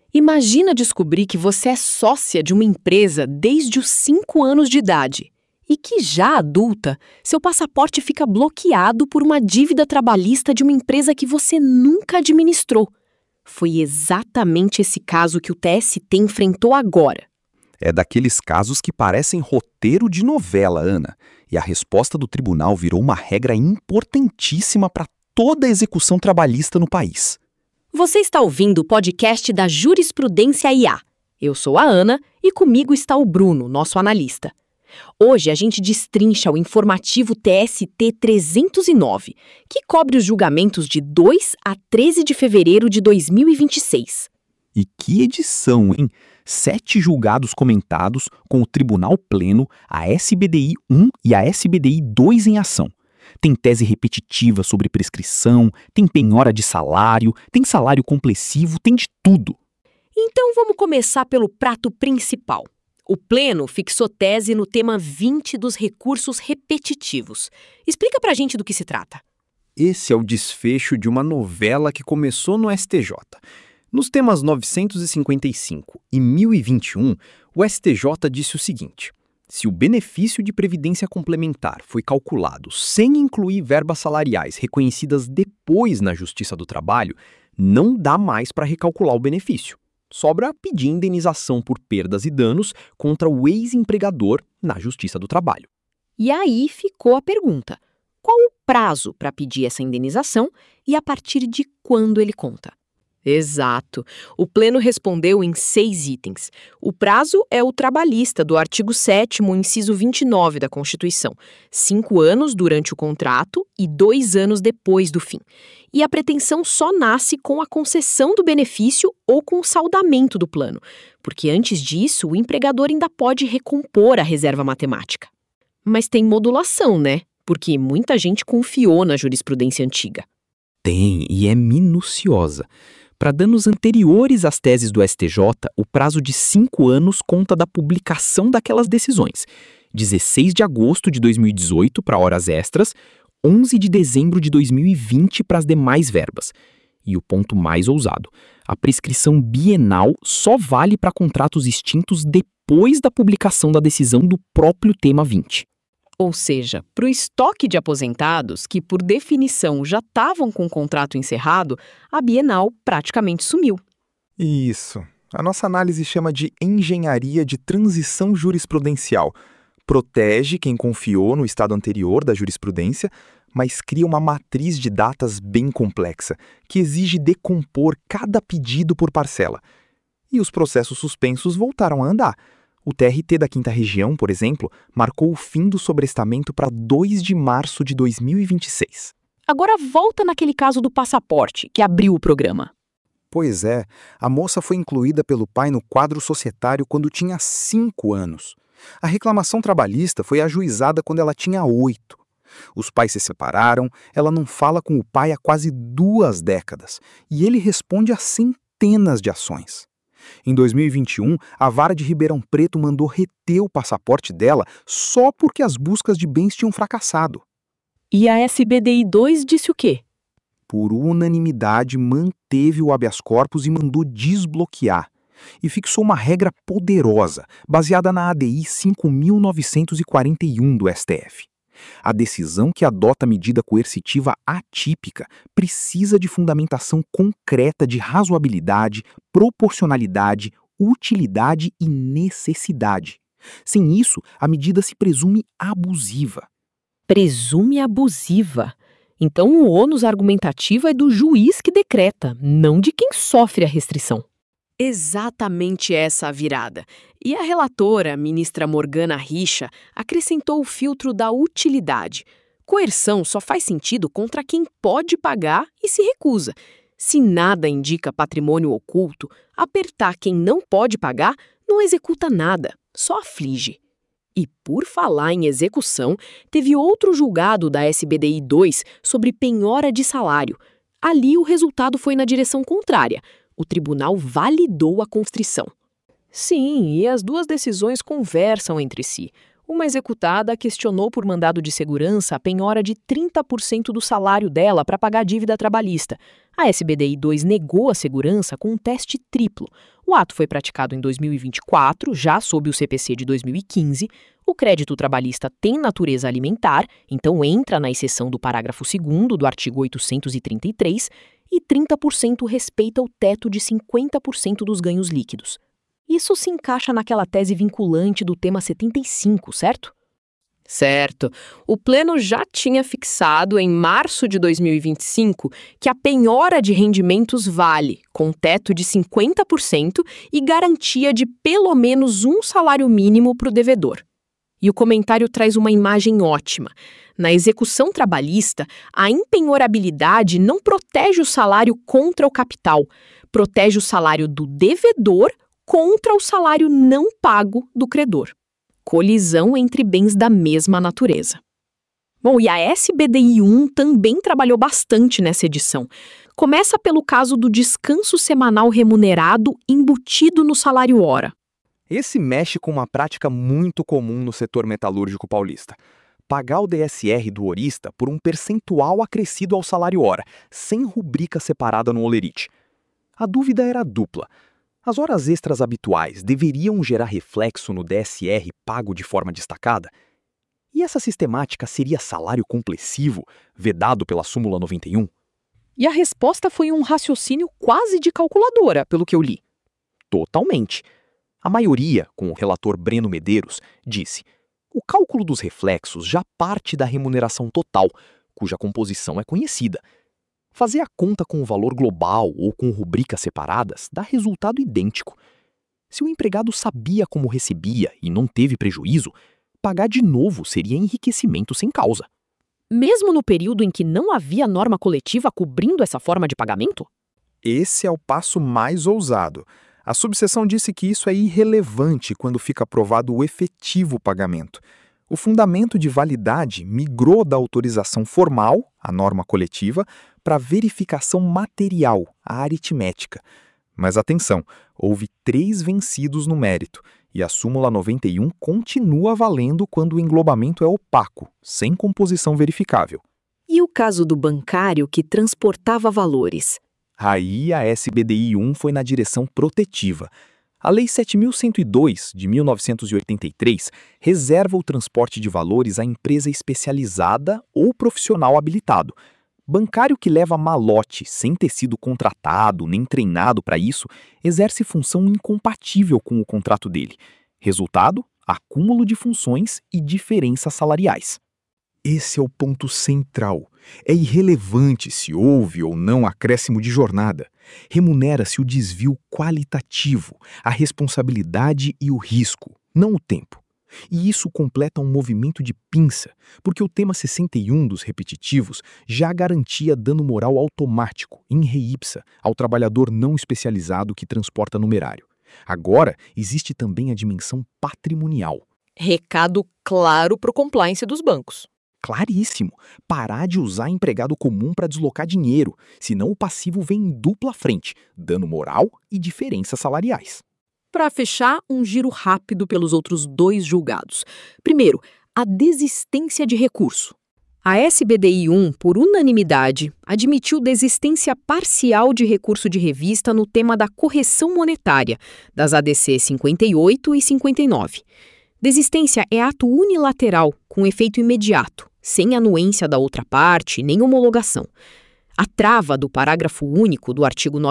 Imagina descobrir que você é sócia de uma empresa desde os 5 anos de idade e que, já adulta, seu passaporte fica bloqueado por uma dívida trabalhista de uma empresa que você nunca administrou. Foi exatamente esse caso que o TST enfrentou agora. É daqueles casos que parecem roteiro de novela, Ana. E a resposta do tribunal virou uma regra importantíssima para toda a execução trabalhista no país. Você está ouvindo o podcast da Jurisprudência IA. Eu sou a Ana e comigo está o Bruno, nosso analista. Hoje a gente destrincha o informativo TST 309, que cobre os julgamentos de 2 a 13 de fevereiro de 2026. E que edição, hein? 7 julgados comentados com o Tribunal Pleno, a SBDI 1 e a SBDI 2 em ação. Tem tese repetitiva sobre prescrição, tem penhora de salário, tem salário complessivo, tem de tudo. Então vamos começar pelo prato principal. O Pleno fixou tese no tema 20 dos recursos repetitivos. Explica pra gente do que se trata. Esse é o desfecho de uma novela que começou no STJ. Nos temas 955 e 1021, o STJ disse o seguinte: se o benefício de previdência complementar foi calculado sem incluir verbas salariais reconhecidas depois na Justiça do Trabalho, não dá mais para recalcular o benefício. Sobra pedir indenização por perdas e danos contra o ex-empregador na Justiça do Trabalho. E aí ficou a pergunta: qual o prazo para pedir essa indenização e a partir de quando ele conta? Exato. O Pleno respondeu em 6 itens. O prazo é o trabalhista do artigo 7º, inciso 29 da Constituição. 5 anos durante o contrato e 2 anos depois do fim. E a pretensão só nasce com a concessão do benefício ou com o saldamento do plano, porque antes disso o empregador ainda pode recompor a reserva matemática. Mas tem modulação, né? Porque muita gente confiou na jurisprudência antiga. Tem, e é minuciosa. Para danos anteriores às teses do STJ, o prazo de 5 anos conta da publicação daquelas decisões. 16 de agosto de 2018 para horas extras, 11 de dezembro de 2020 para as demais verbas. E o ponto mais ousado, a prescrição bienal só vale para contratos extintos depois da publicação da decisão do próprio tema 20. Ou seja, para o estoque de aposentados, que por definição já estavam com o contrato encerrado, a bienal praticamente sumiu. Isso. A nossa análise chama de engenharia de transição jurisprudencial. Protege quem confiou no estado anterior da jurisprudência, mas cria uma matriz de datas bem complexa, que exige decompor cada pedido por parcela. E os processos suspensos voltaram a andar. O TRT da 5ª Região, por exemplo, marcou o fim do sobrestamento para 2 de março de 2026. Agora volta naquele caso do passaporte, que abriu o programa. Pois é, a moça foi incluída pelo pai no quadro societário quando tinha 5 anos. A reclamação trabalhista foi ajuizada quando ela tinha 8. Os pais se separaram, ela não fala com o pai há quase 2 décadas, e ele responde a centenas de ações. Em 2021, a Vara de Ribeirão Preto mandou reter o passaporte dela só porque as buscas de bens tinham fracassado. E a SBDI 2 disse o quê? Por unanimidade, manteve o habeas corpus e mandou desbloquear. E fixou uma regra poderosa, baseada na ADI 5.941 do STF. A decisão que adota medida coercitiva atípica precisa de fundamentação concreta de razoabilidade, proporcionalidade, utilidade e necessidade. Sem isso, a medida se presume abusiva. Presume abusiva. Então o ônus argumentativo é do juiz que decreta, não de quem sofre a restrição. Exatamente essa a virada. E a relatora, ministra Morgana Richa, acrescentou o filtro da utilidade. Coerção só faz sentido contra quem pode pagar e se recusa. Se nada indica patrimônio oculto, apertar quem não pode pagar não executa nada, só aflige. E por falar em execução, teve outro julgado da SBDI 2 sobre penhora de salário. Ali o resultado foi na direção contrária. O tribunal validou a constrição. Sim, e as duas decisões conversam entre si. Uma executada questionou por mandado de segurança a penhora de 30% do salário dela para pagar a dívida trabalhista. A SBDI 2 negou a segurança com um teste triplo. O ato foi praticado em 2024, já sob o CPC de 2015. O crédito trabalhista tem natureza alimentar, então entra na exceção do parágrafo 2º do artigo 833, e 30% respeita o teto de 50% dos ganhos líquidos. Isso se encaixa naquela tese vinculante do tema 75, certo? Certo. O Pleno já tinha fixado, em março de 2025, que a penhora de rendimentos vale, com teto de 50% e garantia de pelo menos um salário mínimo para o devedor. E o comentário traz uma imagem ótima. Na execução trabalhista, a impenhorabilidade não protege o salário contra o capital, protege o salário do devedor contra o salário não pago do credor. Colisão entre bens da mesma natureza. Bom, e a SBDI1 também trabalhou bastante nessa edição. Começa pelo caso do descanso semanal remunerado embutido no salário hora. Esse mexe com uma prática muito comum no setor metalúrgico paulista. Pagar o DSR do horista por um percentual acrescido ao salário hora, sem rubrica separada no holerite. A dúvida era dupla. As horas extras habituais deveriam gerar reflexo no DSR pago de forma destacada? E essa sistemática seria salário complessivo, vedado pela súmula 91? E a resposta foi um raciocínio quase de calculadora, pelo que eu li. Totalmente. A maioria, com o relator Breno Medeiros, disse: o cálculo dos reflexos já parte da remuneração total, cuja composição é conhecida. Fazer a conta com o valor global ou com rubricas separadas dá resultado idêntico. Se o empregado sabia como recebia e não teve prejuízo, pagar de novo seria enriquecimento sem causa. Mesmo no período em que não havia norma coletiva cobrindo essa forma de pagamento? Esse é o passo mais ousado. A subseção disse que isso é irrelevante quando fica aprovado o efetivo pagamento. O fundamento de validade migrou da autorização formal, a norma coletiva, para a verificação material, a aritmética. Mas atenção, houve 3 vencidos no mérito, e a súmula 91 continua valendo quando o englobamento é opaco, sem composição verificável. E o caso do bancário que transportava valores? Aí a SBDI1 foi na direção protetiva. A Lei 7.102, de 1983, reserva o transporte de valores à empresa especializada ou profissional habilitado. Bancário que leva malote sem ter sido contratado nem treinado para isso, exerce função incompatível com o contrato dele. Resultado, acúmulo de funções e diferenças salariais. Esse é o ponto central. É irrelevante se houve ou não acréscimo de jornada. Remunera-se o desvio qualitativo, a responsabilidade e o risco, não o tempo. E isso completa um movimento de pinça, porque o tema 61 dos repetitivos já garantia dano moral automático, in re ipsa, ao trabalhador não especializado que transporta numerário. Agora, existe também a dimensão patrimonial. Recado claro para o compliance dos bancos. Claríssimo. Parar de usar empregado comum para deslocar dinheiro, senão o passivo vem em dupla frente, dano moral e diferenças salariais. Para fechar, um giro rápido pelos outros 2 julgados. Primeiro, a desistência de recurso. A SBDI1, por unanimidade, admitiu desistência parcial de recurso de revista no tema da correção monetária, das ADC 58 e 59. Desistência é ato unilateral, com efeito imediato, sem anuência da outra parte nem homologação. A trava do parágrafo único do artigo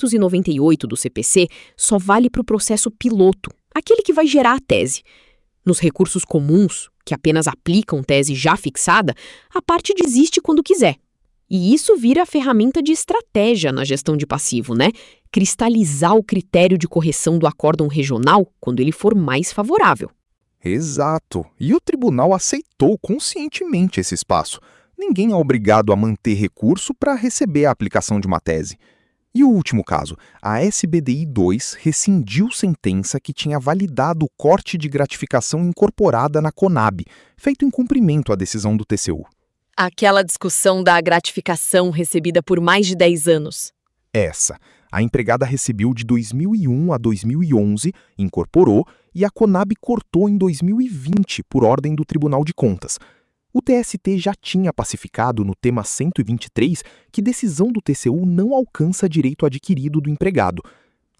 998 do CPC só vale para o processo piloto, aquele que vai gerar a tese. Nos recursos comuns, que apenas aplicam tese já fixada, a parte desiste quando quiser. E isso vira a ferramenta de estratégia na gestão de passivo, né? Cristalizar o critério de correção do acórdão regional quando ele for mais favorável. Exato. E o tribunal aceitou conscientemente esse espaço. Ninguém é obrigado a manter recurso para receber a aplicação de uma tese. E o último caso, a SBDI2 rescindiu sentença que tinha validado o corte de gratificação incorporada na Conab, feito em cumprimento à decisão do TCU. Aquela discussão da gratificação recebida por mais de 10 anos. Essa. A empregada recebeu de 2001 a 2011, incorporou, e a Conab cortou em 2020 por ordem do Tribunal de Contas. O TST já tinha pacificado no tema 123 que decisão do TCU não alcança direito adquirido do empregado.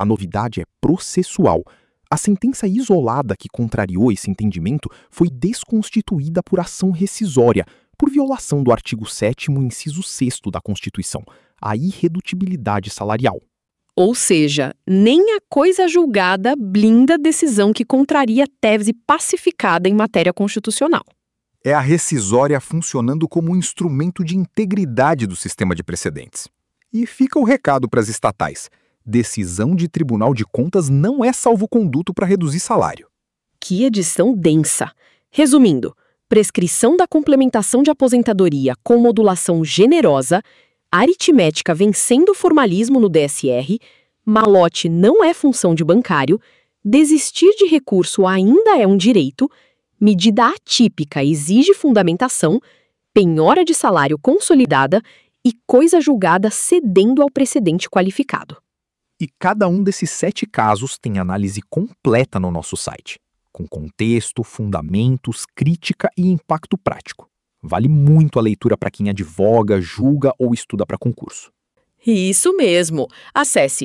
A novidade é processual. A sentença isolada que contrariou esse entendimento foi desconstituída por ação rescisória, por violação do artigo 7º, inciso 6º da Constituição, a irredutibilidade salarial. Ou seja, nem a coisa julgada blinda decisão que contraria tese pacificada em matéria constitucional. É a rescisória funcionando como um instrumento de integridade do sistema de precedentes. E fica o recado para as estatais. Decisão de Tribunal de Contas não é salvo-conduto para reduzir salário. Que edição densa! Resumindo, prescrição da complementação de aposentadoria com modulação generosa, aritmética vencendo o formalismo no DSR, malote não é função de bancário, desistir de recurso ainda é um direito, medida atípica exige fundamentação, penhora de salário consolidada e coisa julgada cedendo ao precedente qualificado. E cada um desses 7 casos tem análise completa no nosso site, com contexto, fundamentos, crítica e impacto prático. Vale muito a leitura para quem advoga, julga ou estuda para concurso. Isso mesmo! Acesse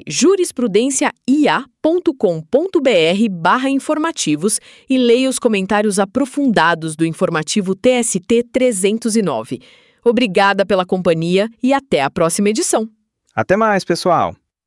jurisprudenciaia.com.br/informativos e leia os comentários aprofundados do informativo TST 309. Obrigada pela companhia e até a próxima edição. Até mais, pessoal!